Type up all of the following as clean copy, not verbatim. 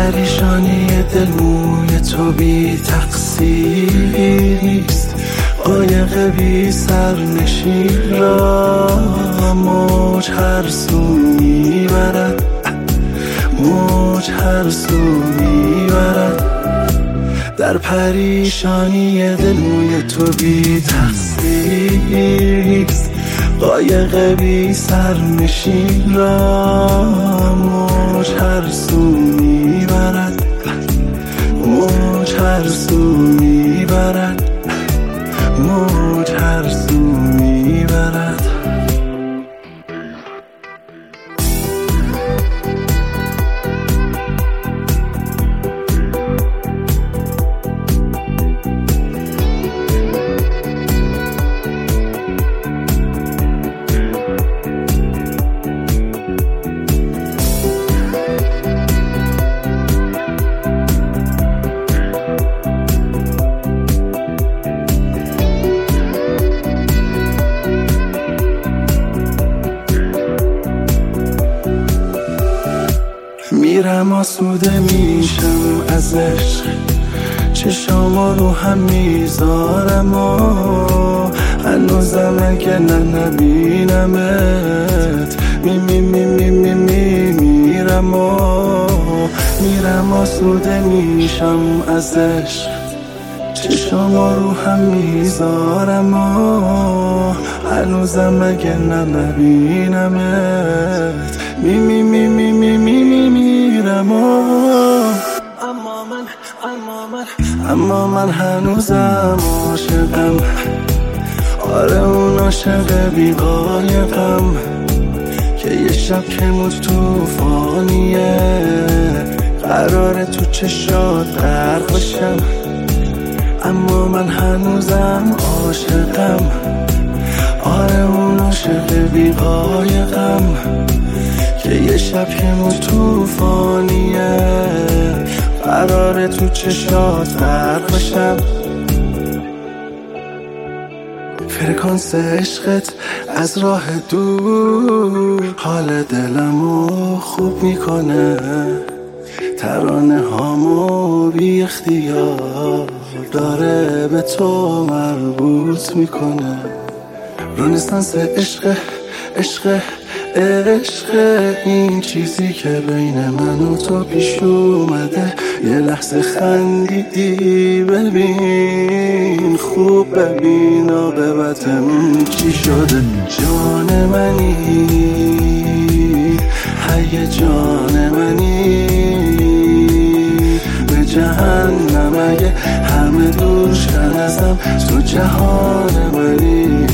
پریشانی دل موی تو بی تقصیر نیست. قایق بی سرنشین را موج هر سو میبرد، موج هر سو میبرد. در پریشانی دل موی تو بی تقصیر نیست. قایق بی سرنشین را موج هر سو میبرد، موج هر سو میبرد، موج هر سو میبرد. میرم آسوده میشم از عشق، چشامو رو هم میذارم و هنوزم اگه نبینمت میرم و میرم آسوده میشم از عشق، چشامو رو هم میذارم و هنوزم اگه نبینمت میرم و اما من هنوزم عاشقم. آره اون عاشق بی قایقم که یه شب که موج توفانیه قراره تو چشات غرق بشم. اما من هنوزم عاشقم. آره اون عاشق بی قایقم که یه شب که موج توفانیه قراره تو چشات غرق بشم. فرکانس عشقت از راه دور حال دلمو خوب میکنه، ترانه هامو بی اختیار داره به تو مربوط میکنه. رنسانس عشق عشق عشق، این چیزی که بین من و تو پیش اومده. یه لحظه خندیدی ببین، خوب ببین عاقبتمون چی شده. جان منی هی جان منی، به جهنم اگه همه دور شن ازم تو جهان منی.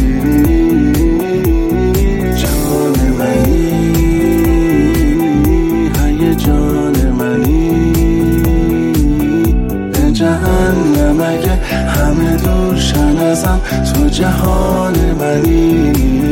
جهنم اگه همه دور شن ازم تو جهان منی.